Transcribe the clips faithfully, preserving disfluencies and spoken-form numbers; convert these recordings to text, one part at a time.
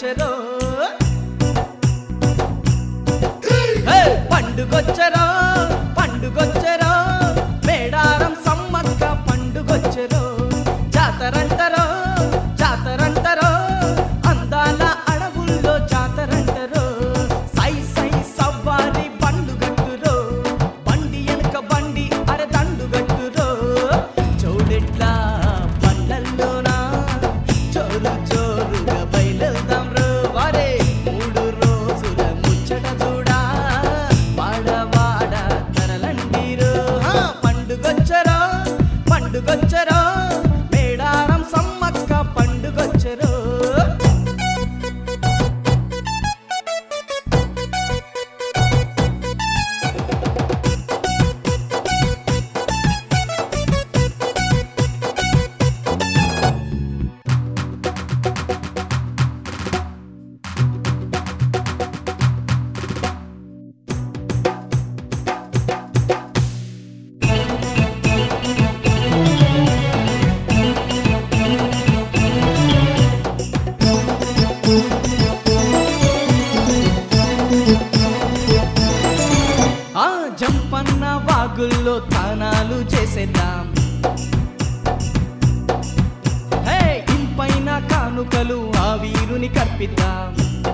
పండుగొచ్చరో పండుగొచ్చరో పండుగొచ్చరో మేడారం సమ్మక్క పండుగొచ్చరో జాతరంటరో జాతరంటరో అందాల అడవుల్లో జాతరంటరో సై సై సవ్వారి పండుగట్టురో బండి వెనుక బండి అరే దండుగట్టురో చౌడెట్లా పండ్లల్లోనా చోరు చోరుగా బయలుదాం రో వారే మూడు రోజుల ముచ్చట చూడా వాడవాడ తరలండిరో పండుగొచ్చరో పండుగొచ్చరో మేడారం సమ్మక్క పండుగొచ్చరో ఆ జంపన్న వాగుల్లో తానాలు చేసేద్దాం హే ఇంపైన కానుకలు ఆ వీరుని కర్పిద్దాం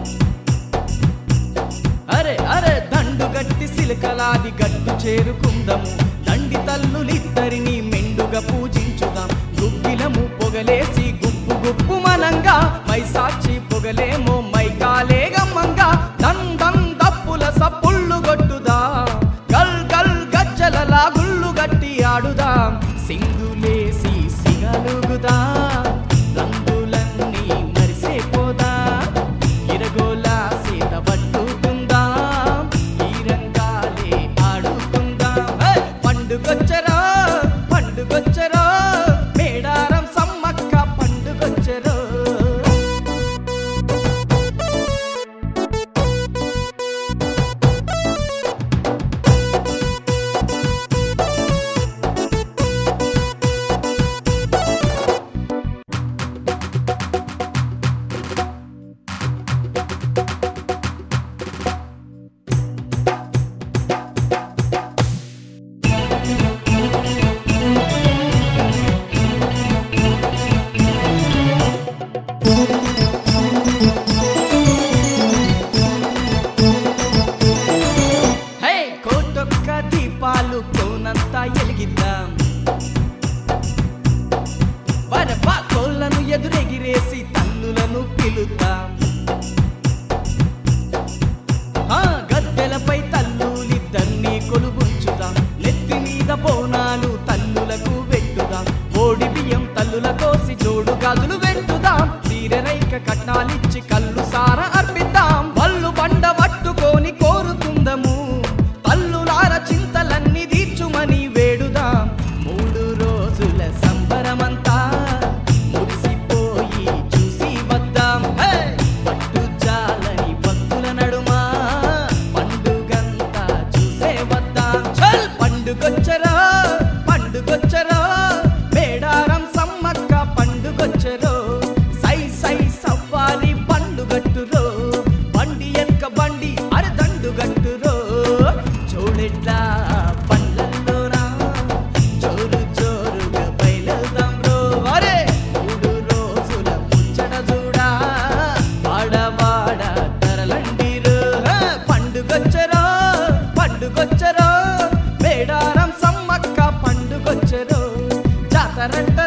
అరే అరే దండు గట్టి సిలకలాది గట్టు చేరుకుందము దండి తల్లులిద్దరిని మెండుగా పూజించుదాం గుగ్గిలము పొగలేసి గుప్పు గుప్పు మనంగా మైసాచి పొగలేమో మైకాలే గమ్మంగా దండం దప్పుల సప్పుళ్ళు గొట్టుదాం గల్ గల్ గజ్జలలా గుళ్ళు గట్టి ఆడుదాం సింగులేసి సిగలుగుదాం రంగులన్నీ మరిసేపోదా ఇరగోలా సీత పట్టుకుందాం ఈ రంగాలే ఆడుకుందాం పండుగొచ్చరా పండుగొచ్చరా మేడారం సమ్మక్క పండుగొచ్చరో హే కోటొక్క దీపాలు కోనంతా ఎలిగిద్దాం వరపా కోళ్ళను ఎదురెగిరేసి తల్లులను పిలుద్దాం ఆ గద్దెలపై తల్లులిద్దరినీ కొలుగుంచుదాం నెత్తి మీద బోనాలు తల్లులకు వెట్టుదాం ఓడి బియ్యం తల్లుల కోసి జోడు గాజులు వెట్టుదాం చీరరైక కట్నాలిచ్చి కళ్ళు సార అర్పిద్దాం వల్లు బండ పట్టుకొని కోరుకుందము తల్లులార చింతలన్నీ తీర్చుమని వేడుదాం మూడు రోజుల సంబరమంతా మురిసిపోయి చూసి వద్దాం పట్టు జాలని భక్తుల నడుమా పండుగంతా చూసే వద్దాం చల్ పండుగొచ్చరా పండుగొచ్చరా మేడారం సమ్మక్క పండుగొచ్చరో సై సై సవ్వారి పండుగట్టురో బండి ఎక్క బండి అరదండు గట్టురో చూడెట్లా పండ్లల్లోనా చోరు చోరుగా బయలుదాం రో వారే మూడు రోజుల ముచ్చట చూడా వాడవాడ తరలండిరో పండుగొచ్చరో పండుగొచ్చరో మేడారం సమ్మక్క పండుగొచ్చరో జాతరంట